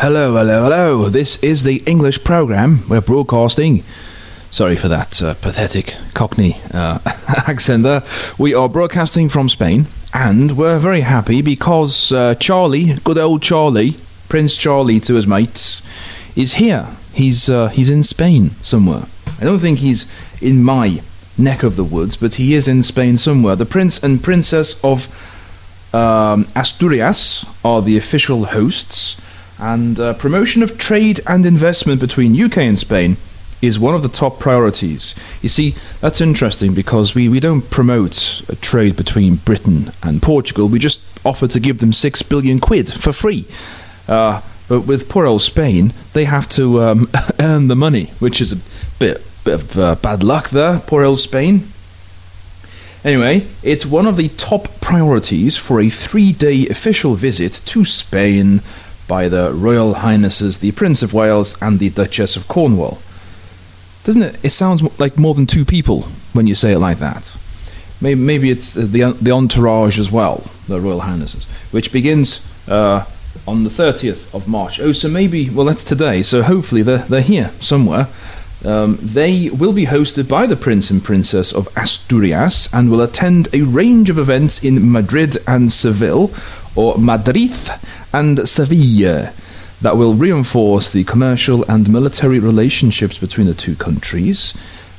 Hello, hello, hello. This is the English program. We're broadcasting. Sorry for that pathetic Cockney accent there. We are broadcasting from Spain, and we're very happy because Charlie, good old Charlie, Prince Charlie to his mates, is here. He's in Spain somewhere. I don't think he's in my neck of the woods, but he is in Spain somewhere. The Prince and Princess of Asturias are the official hosts, and promotion of trade and investment between UK and Spain is one of the top priorities. You see, that's interesting because we don't promote a trade between Britain and Portugal. We just offer to give them 6 billion quid for free. But with poor old Spain, they have to earn the money, which is a bit of bad luck there, poor old Spain. Anyway, it's one of the top priorities for a 3-day official visit to Spain by the Royal Highnesses, the Prince of Wales and the Duchess of Cornwall. Doesn't it? It sounds like more than 2 people when you say it like that. Maybe it's the entourage as well, the Royal Highnesses, which begins on the 30th of March. Oh, so maybe, well, that's today, so hopefully they're here somewhere. They will be hosted by the Prince and Princess of Asturias and will attend a range of events in Madrid and Seville, or Madrid and Seville, that will reinforce the commercial and military relationships between the two countries.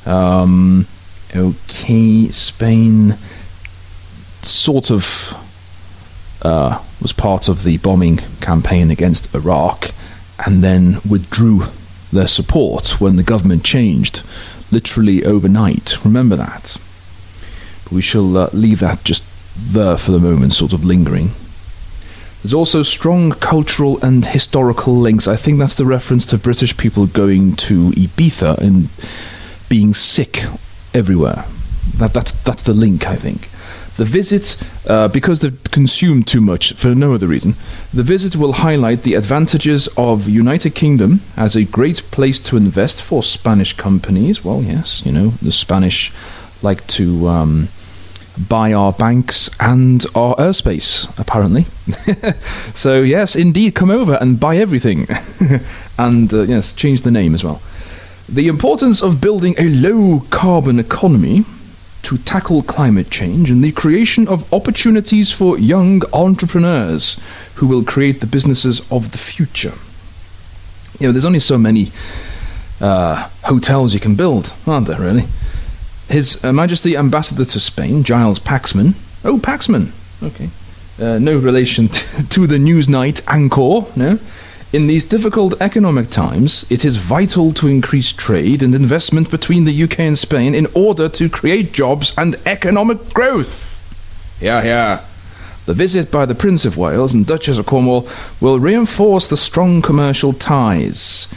Okay, Spain sort of was part of the bombing campaign against Iraq and then withdrew their support when the government changed, literally overnight. Remember that. But we shall leave that just there for the moment, sort of lingering. There's also strong cultural and historical links. I think that's the reference to British people going to Ibiza and being sick everywhere. That's the link, I think. The visit, because they've consumed too much for no other reason, the visit will highlight the advantages of United Kingdom as a great place to invest for Spanish companies. Well, yes, you know, the Spanish like to buy our banks and our airspace, apparently. So, yes, indeed, come over and buy everything. And, yes, change the name as well. The importance of building a low-carbon economy to tackle climate change and the creation of opportunities for young entrepreneurs who will create the businesses of the future. You know, there's only so many hotels you can build, aren't there, really? His Majesty Ambassador to Spain, Giles Paxman. Oh, Paxman. Okay. No relation to the Newsnight anchor, no? In these difficult economic times, it is vital to increase trade and investment between the UK and Spain in order to create jobs and economic growth. Yeah. The visit by the Prince of Wales and Duchess of Cornwall will reinforce the strong commercial ties.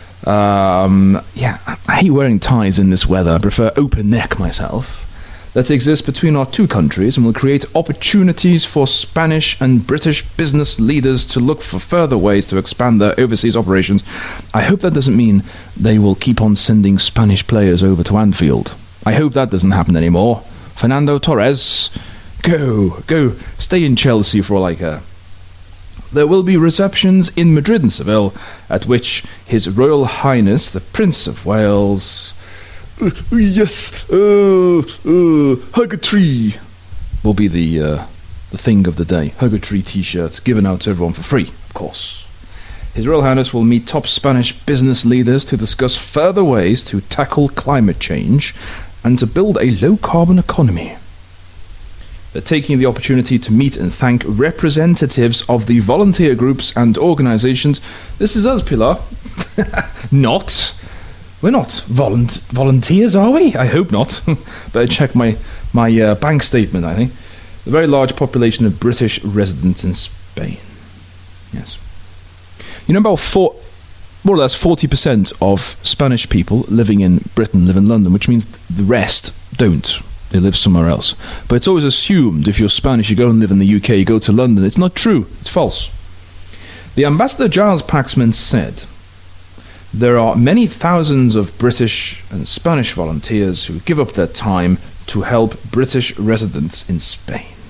I hate wearing ties in this weather. I prefer open neck myself. That exists between our two countries and will create opportunities for Spanish and British business leaders to look for further ways to expand their overseas operations. I hope that doesn't mean they will keep on sending Spanish players over to Anfield. I hope that doesn't happen anymore. Fernando Torres, go, stay in Chelsea for all I care. There will be receptions in Madrid and Seville, at which His Royal Highness, the Prince of Wales... yes, hug a tree will be the thing of the day. Hug a tree t-shirts given out to everyone for free, of course. His Royal Highness will meet top Spanish business leaders to discuss further ways to tackle climate change and to build a low-carbon economy. They're taking the opportunity to meet and thank representatives of the volunteer groups and organisations. This is us, Pilar. Not. We're not volunteers, are we? I hope not. Better check my bank statement, I think. A very large population of British residents in Spain. Yes. You know, about more or less 40% of Spanish people living in Britain live in London, which means the rest don't. They live somewhere else. But it's always assumed if you're Spanish, you go and live in the UK, you go to London. It's not true. It's false. The Ambassador Giles Paxman said, there are many thousands of British and Spanish volunteers who give up their time to help British residents in Spain.